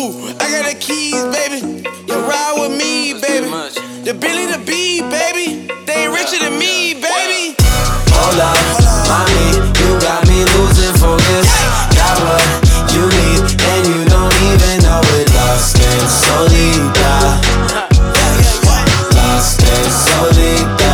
Ooh, I got the keys, baby. You ride with me, baby. The Billy the B, baby. They ain't richer than me, baby. Hold up, mommy, you got me losing focus. Got what you need, and you don't even know it. Lost and solita. Lost and solita.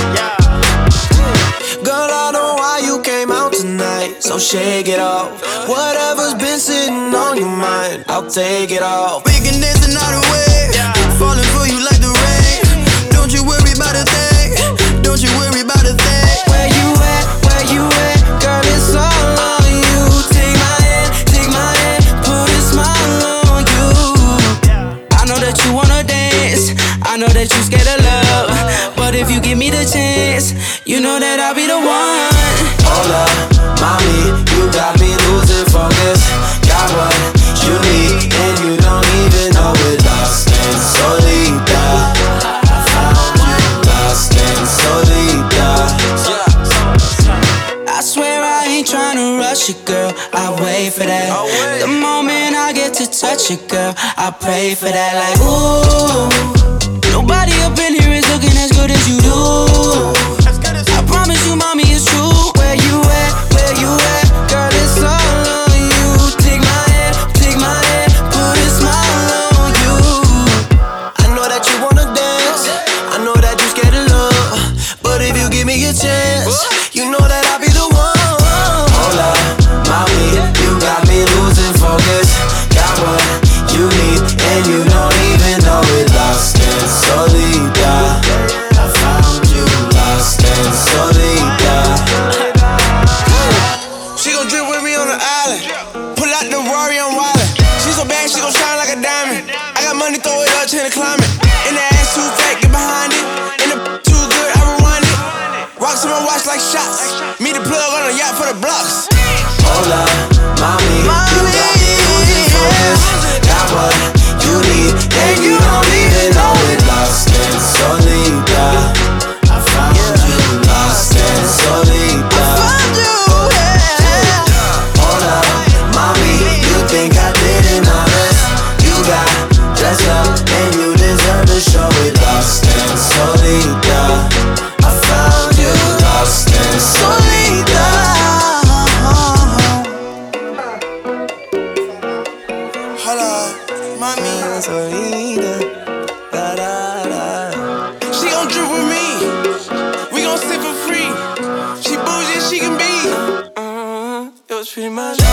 Girl, I know why you came out tonight, so shake it off. Whatever's been sitting on your mind, I'll take it off. We can dance another way. Falling for you like the rain. Don't you worry about a thing. Don't you worry about a thing. Where you at? Where you at? Girl, it's all on you. Take my hand, put a smile on you. I know that you wanna dance, I know that you scared of love, but if you give me the chance, you know that I'll be the one. Hold up, mommy, you got me losing focus. Got what you need, and you don't even know it. Lost and solita. I found you. Lost and solita. I swear I ain't tryna rush you, girl. I wait for that. The moment I get to touch you, girl, I pray for that. Like, ooh, nobody up in here is looking as good as you do. I promise you, mommy, it's true. Where you at? Where you at? Girl, it's all on you. Take my hand, put a smile on you. I know that you wanna dance, I know that you scared of love, but if you give me a chance, you know that I'll be the one. Hold up, mommy, you got me losing focus. Got what you need, and you don't even know it. Lost and solita. I found you. Lost and solita. She gon' drip with me on the island. Pull out the Rari, I'm wildin'. She so bad, she gon' shine like a diamond. I got money, throw it up, change the climate. In the ass too fat, get behind it. In the too good, I rewind it. Rocks on my watch like shots. Meet the plug on a yacht for the blocks. Hold up, mommy, you got me losing focus. Got what you need, and you don't even know it. Lost and solita. I found you. Lost and solita. Hold up, mommy, you think I didn't notice? You got dressed up, and you deserve to show it. Lost and solita. I found you. Lost and solita. Hold up, mommy. She gon' drip with me. We gon' sit for free. She bougie, she can be. It was pretty much